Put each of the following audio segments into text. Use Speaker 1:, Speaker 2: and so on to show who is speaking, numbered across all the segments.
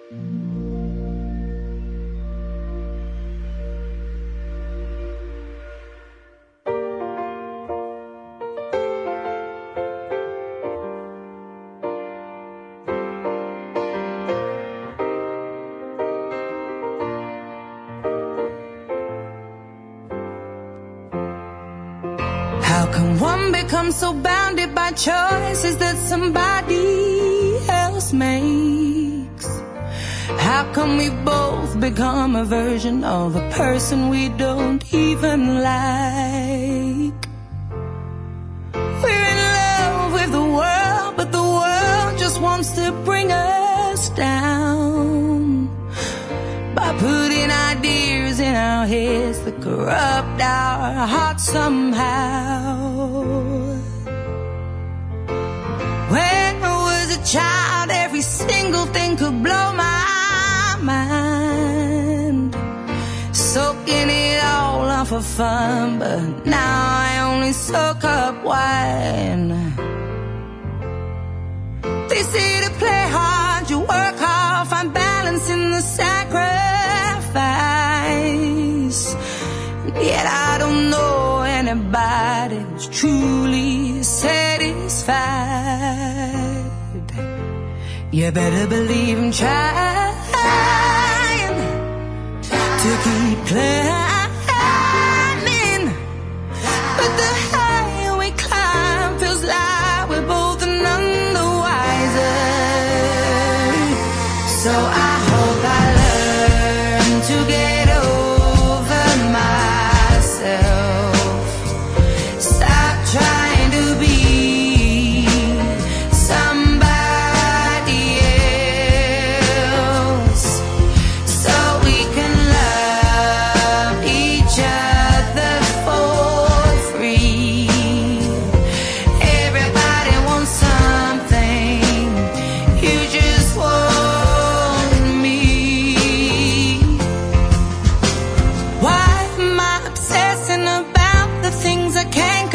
Speaker 1: How can one become so bounded by choices that somebody else makes? How can we both become a version of a person we don't even like? We're in love with the world, but the world just wants to bring us down by putting ideas in our heads that corrupt our hearts somehow. When I was a child, every single thing could blow my mind, soaking it all up for fun, but now I only soak up wine. They say to play hard, you work hard, find balance in the sacrifice. Yet I don't know anybody who's truly satisfied. You better believe I'm trying to keep climbing, but the higher we climb feels like we're both none the wiser. So I hope I learn to get over myself, stop trying to be somebody else, so we can love each other for free. Everybody wants something, you just want me. Why am I obsessing about the things I can't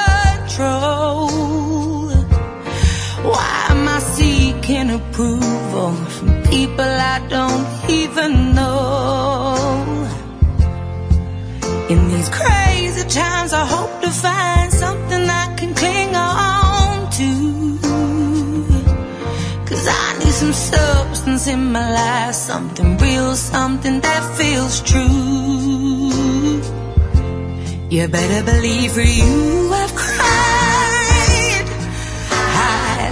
Speaker 1: control? Why am I seeking approval from people I don't even know? In these crazy times, I hope to find something I can cling on to, 'cause I need some substance in my life, something real, something that feels true. You better believe for you I've cried high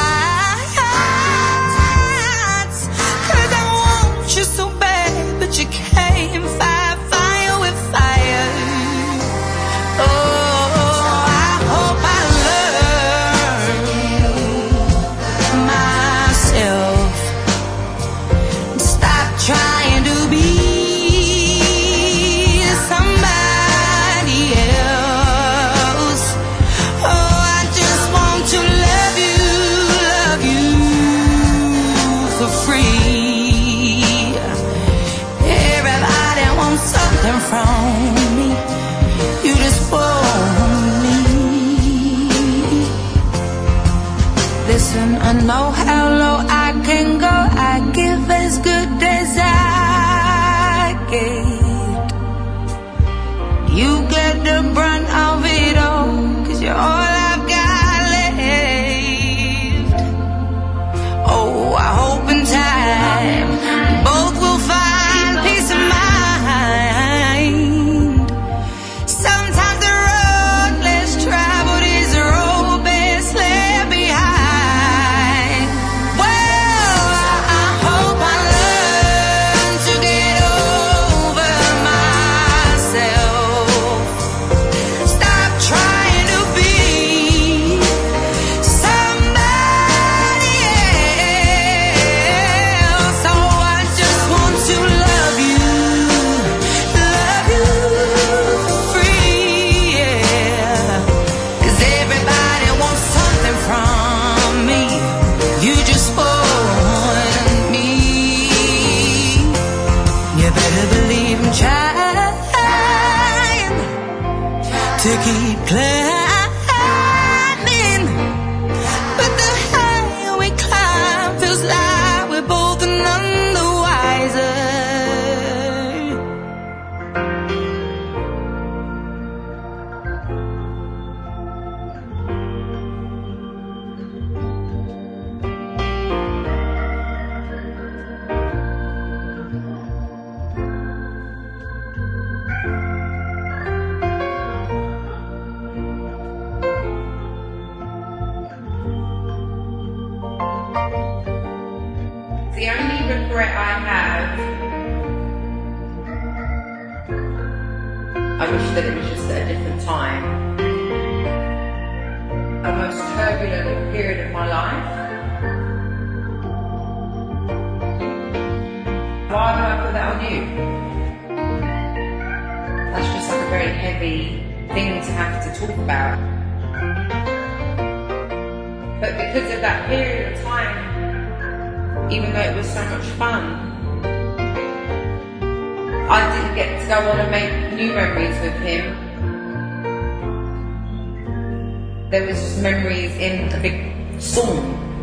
Speaker 1: tides, 'cause I want you so bad, but you can't fight fire with fire. Oh, I hope I learn myself, stop trying to be somebody else. Oh, I just want to love you for free. Everybody wants something from me, you just want me. Listen, I know how low I can go, I give as good as I get. You get the brunt of it all, 'cause you're all I've got left. Oh, I hope in time both will find peace of mind. Sometimes the road less traveled is the road best left behind. Well, I hope I learn to get over myself, stop
Speaker 2: The only regret I have, I wish that it was just at a different time. A most turbulent period of my life. Why would I put that on you? That's just like a very heavy thing to have to talk about. But because of that period of time, even though it was so much fun, I didn't get to go on and make new memories with him. There was just memories in a big storm.